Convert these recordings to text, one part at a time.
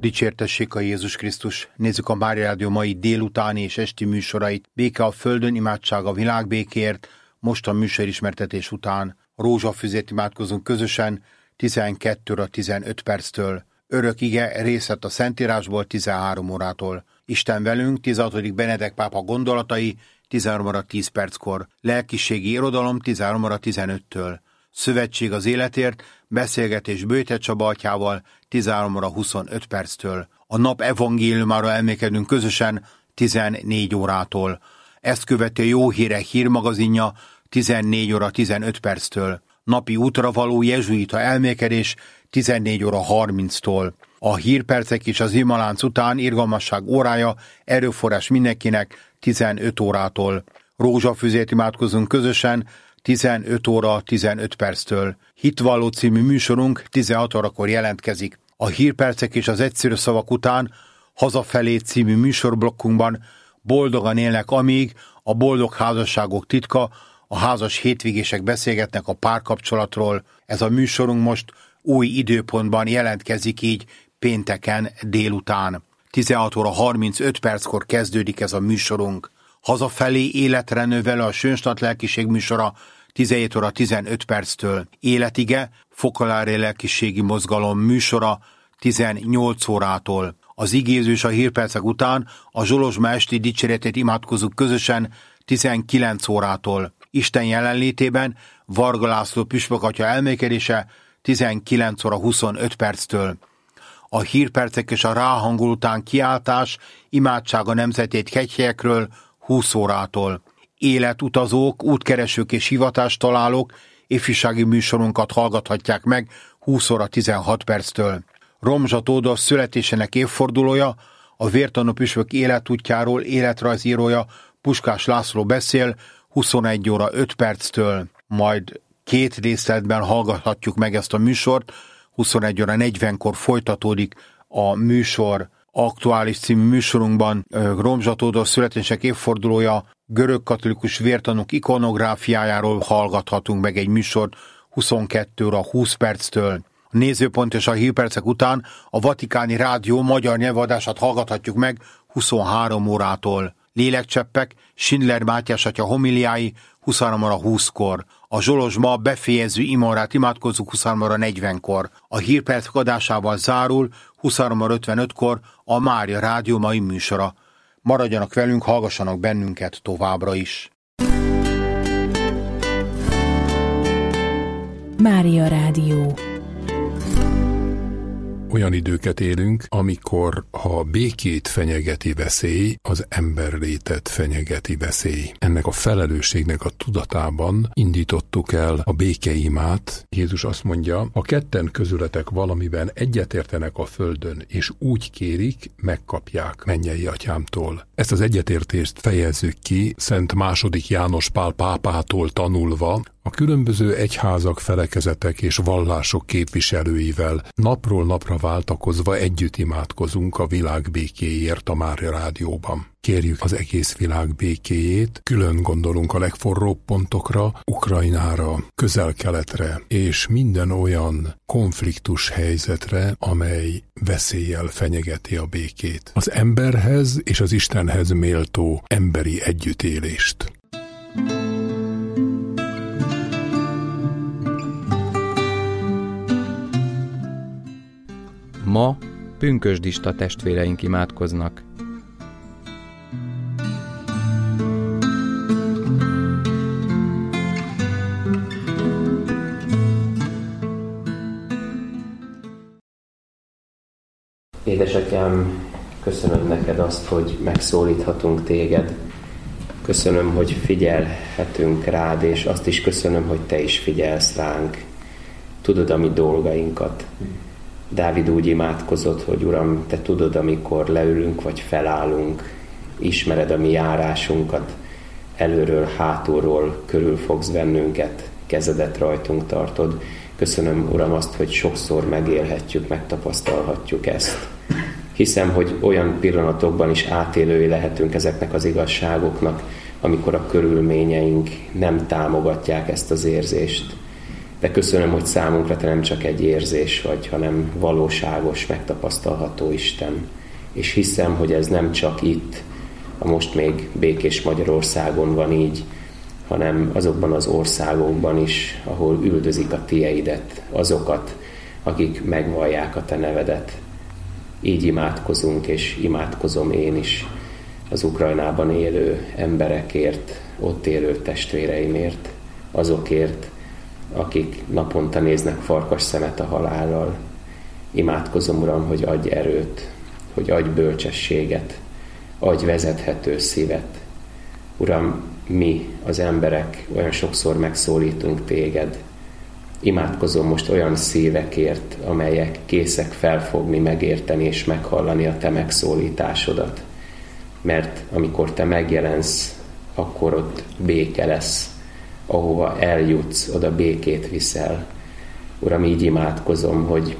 Dicsértessék a Jézus Krisztus! Nézzük a Mária Rádió mai délutáni és esti műsorait. Béke a földön, imádság a világbékért. Most a műsorismertetés után rózsafüzét imádkozunk közösen 12:15 Örök ige részlet a Szentírásból 13 órától. Isten velünk 16. Benedek pápa gondolatai 13:10 Lelkiségi irodalom 13:15 Szövetség az életért, beszélgetés Böjte Csaba atyával 13:25 A nap evangéliumára elmékedünk közösen 14 órától. Ezt követi a Jó Hírek hírmagazinja 14:15 Napi útra való jezsuita elmékedés 14:30 A hírpercek és az imalánc után irgalmasság órája, erőforrás mindenkinek 15 órától. Rózsafüzét imádkozunk közösen 15:15 Hitvalló című műsorunk 16 órakor jelentkezik. A hírpercek és az egyszerű szavak után Hazafelé című műsorblokkunkban Boldogan élnek amíg, a boldog házasságok titka, a házas hétvégések beszélgetnek a párkapcsolatról. Ez a műsorunk most új időpontban jelentkezik, így pénteken délután. 16:35 kezdődik ez a műsorunk. Hazafelé életre növelő a Sönstadt lelkiség műsora 17:15 Életige, fokolári lelkiségi mozgalom műsora 18 órától. Az igéző és a hírpercek után a Zsolozsma esti dicséretét imádkozunk közösen 19 órától. Isten jelenlétében Varga László püspök atya elmékedése 19:25 A hírpercek és a ráhangol után kiáltás, imádság a nemzetét kegyhelyekről 20 órától. Életutazók, útkeresők és hivatástalálók ifjúsági műsorunkat hallgathatják meg 20:16 Romzsa Tódor születésének évfordulója, a vértanú püspök életútjáról életrajzírója Puskás László beszél 21:05 Majd két részletben hallgathatjuk meg ezt a műsort. 21:40 folytatódik a műsor. Aktuális című műsorunkban Romzsa Tódor születésének évfordulója, görögkatolikus vértanúk ikonográfiájáról hallgathatunk meg egy műsort 22:20 A nézőpont és a hírpercek után a Vatikáni Rádió magyar nyelvadását hallgathatjuk meg 23 órától. Lélekcseppek, Schindler Mátyás atya homiliái 23:20 A Zsolozsma befejező imorát imádkozzuk 23:40 A hírpercek adásával zárul 23:55 a Mária Rádió mai műsora. Maradjanak velünk, hallgassanak bennünket továbbra is. Mária Rádió. Olyan időket élünk, amikor ha békét fenyegeti veszély, az emberlétet fenyegeti veszély. Ennek a felelősségnek a tudatában indítottuk el a békeimát. Jézus azt mondja, ha ketten közületek valamiben egyetértenek a földön, és úgy kérik, megkapják mennyei atyámtól. Ezt az egyetértést fejezzük ki Szent II. János Pál pápától tanulva, a különböző egyházak, felekezetek és vallások képviselőivel napról napra váltakozva együtt imádkozunk a világ békéért a Mária Rádióban. Kérjük az egész világ békéjét, külön gondolunk a legforróbb pontokra, Ukrajnára, Közel-Keletre és minden olyan konfliktus helyzetre, amely veszéllyel fenyegeti a békét. Az emberhez és az Istenhez méltó emberi együttélést. Ma pünkösdista testvéreink imádkoznak. Édesatyám, köszönöm neked azt, hogy megszólíthatunk téged. Köszönöm, hogy figyelhetünk rád, és azt is köszönöm, hogy te is figyelsz ránk. Tudod a mi dolgainkat. Dávid úgy imádkozott, hogy Uram, te tudod, amikor leülünk vagy felállunk, ismered a mi járásunkat, előről, hátulról körül fogsz bennünket, kezedet rajtunk tartod. Köszönöm, Uram, azt, hogy sokszor megélhetjük, megtapasztalhatjuk ezt. Hiszem, hogy olyan pillanatokban is átélői lehetünk ezeknek az igazságoknak, amikor a körülményeink nem támogatják ezt az érzést. de köszönöm, hogy számunkra Te nem csak egy érzés vagy, hanem valóságos, megtapasztalható Isten. És hiszem, hogy ez nem csak itt, a most még békés Magyarországon van így, hanem azokban az országokban is, ahol üldözik a Tieidet, azokat, akik megvallják a Te nevedet. Így imádkozunk, és imádkozom én is az Ukrajnában élő emberekért, ott élő testvéreimért, azokért, akik naponta néznek farkas szemet a halállal. Imádkozom, Uram, hogy adj erőt, hogy adj bölcsességet, adj vezethető szívet. Uram, mi, az emberek olyan sokszor megszólítunk Téged. Imádkozom most olyan szívekért, amelyek készek felfogni, megérteni és meghallani a Te megszólításodat. Mert amikor Te megjelensz, akkor ott béke lesz. Ahova eljutsz, oda békét viszel. Uram, így imádkozom, hogy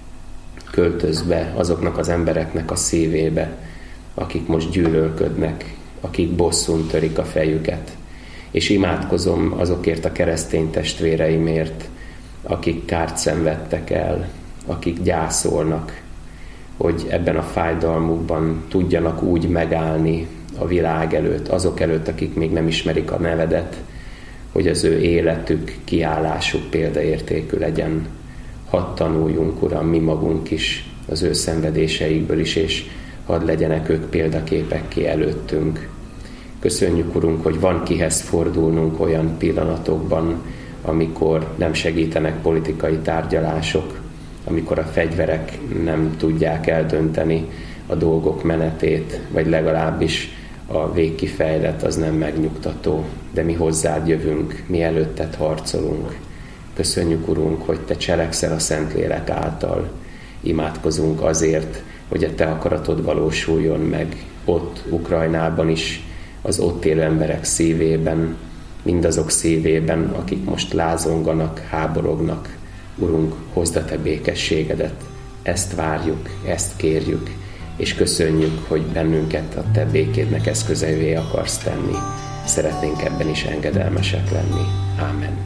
költözz be azoknak az embereknek a szívébe, akik most gyűlölködnek, akik bosszún törik a fejüket. És imádkozom azokért a keresztény testvéreimért, akik kárt szenvedtek el, akik gyászolnak, hogy ebben a fájdalmukban tudjanak úgy megállni a világ előtt, azok előtt, akik még nem ismerik a nevedet, hogy az ő életük, kiállásuk példaértékű legyen. Hadd tanuljunk, Uram, mi magunk is az ő szenvedéseikből is, és hadd legyenek ők példaképekké előttünk. Köszönjük, Urunk, hogy van kihez fordulnunk olyan pillanatokban, amikor nem segítenek politikai tárgyalások, amikor a fegyverek nem tudják eldönteni a dolgok menetét, vagy legalábbis a végkifejlet az nem megnyugtató, de mi hozzád jövünk, mi előtted harcolunk. Köszönjük, Urunk, hogy Te cselekszel a Szentlélek által. Imádkozunk azért, hogy a Te akaratod valósuljon meg ott Ukrajnában is, az ott élő emberek szívében, mindazok szívében, akik most lázonganak, háborognak. Urunk, hozd a Te békességedet. Ezt várjuk, ezt kérjük, és köszönjük, hogy bennünket a Te békédnek eszközeivé akarsz tenni. Szeretnénk ebben is engedelmesek lenni. Ámen.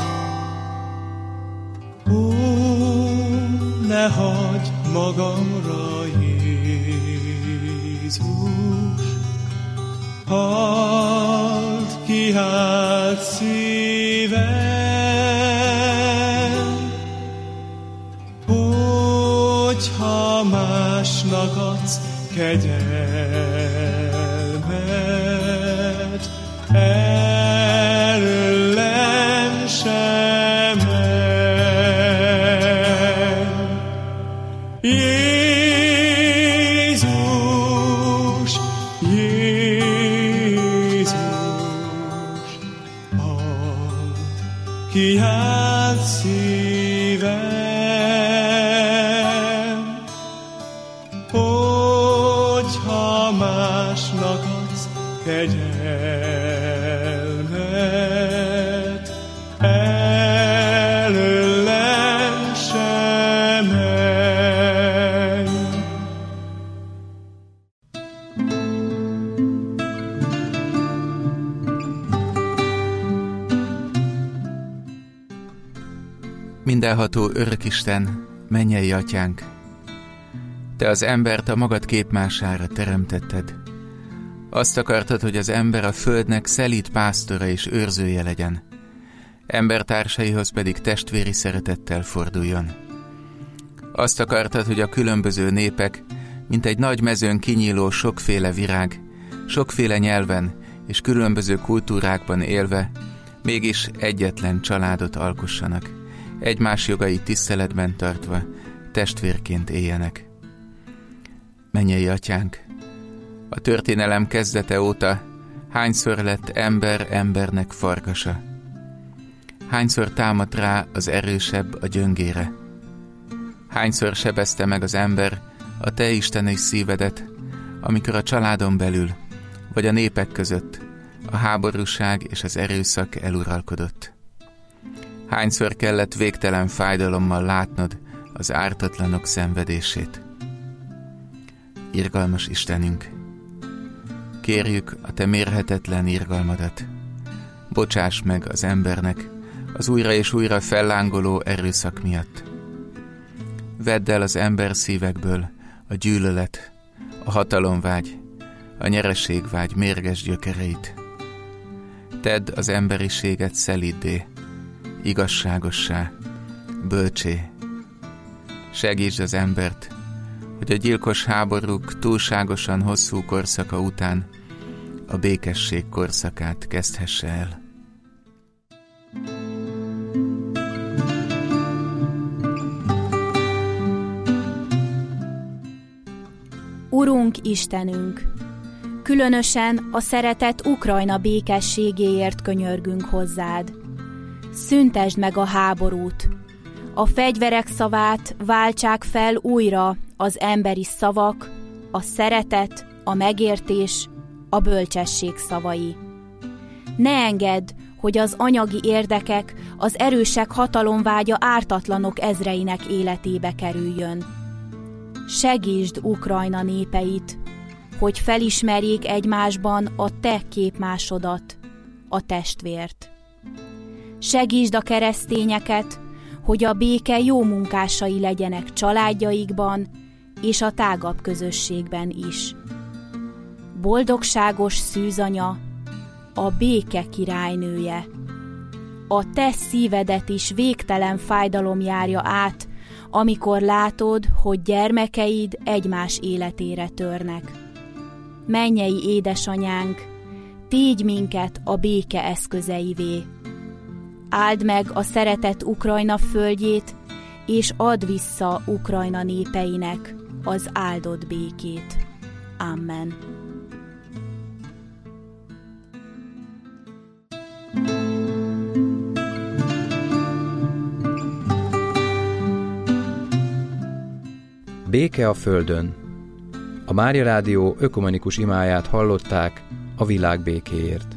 Ó, ne hagyj magamra, Jézus, halld ki hát szívem, hogyha másnak adsz kegyelmet, előlem sem menj. Jézus, Jézus, add ki hát szívem, hogyha másnak adsz kegyelmet, előlem sem menj. Mindenható Örökisten, mennyei Atyánk, Te az embert a magad képmására teremtetted. Azt akartad, hogy az ember a földnek szelíd pásztora és őrzője legyen, embertársaihoz pedig testvéri szeretettel forduljon. Azt akartad, hogy a különböző népek, mint egy nagy mezőn kinyíló sokféle virág, sokféle nyelven és különböző kultúrákban élve, mégis egyetlen családot alkossanak, egymás jogait tiszteletben tartva, testvérként éljenek. Mennyei Atyánk, a történelem kezdete óta hányszor lett ember embernek farkasa? Hányszor támadt rá az erősebb a gyöngére? Hányszor sebezte meg az ember a Te isteni szívedet, amikor a családon belül, vagy a népek között a háborúság és az erőszak eluralkodott? Hányszor kellett végtelen fájdalommal látnod az ártatlanok szenvedését? Irgalmas Istenünk, kérjük a Te mérhetetlen irgalmadat. Bocsáss meg az embernek, az újra és újra fellángoló erőszak miatt. Vedd el az ember szívekből a gyűlölet, a hatalomvágy, a nyereségvágy mérges gyökereit. Tedd az emberiséget szeliddé, igazságossá, bölcsé. Segítsd az embert, hogy a gyilkos háborúk túlságosan hosszú korszaka után a békesség korszakát kezdhesse el. Urunk Istenünk, különösen a szeretett Ukrajna békességéért könyörgünk hozzád. Szüntesd meg a háborút, a fegyverek szavát váltsák fel újra az emberi szavak, a szeretet, a megértés, a bölcsesség szavai. Ne engedd, hogy az anyagi érdekek, az erősek hatalomvágya ártatlanok ezreinek életébe kerüljön. Segítsd Ukrajna népeit, hogy felismerjék egymásban a te képmásodat, a testvért. Segítsd a keresztényeket, hogy a béke jó munkásai legyenek családjaikban és a tágabb közösségben is. Boldogságos szűzanya, a béke királynője. A te szívedet is végtelen fájdalom járja át, amikor látod, hogy gyermekeid egymás életére törnek. Mennyei édesanyánk, tégy minket a béke eszközeivé. Áld meg a szeretett Ukrajna földjét, és add vissza Ukrajna népeinek az áldott békét. Amen. Béke a földön. A Mária Rádió ökumenikus imáját hallották a világ békéért.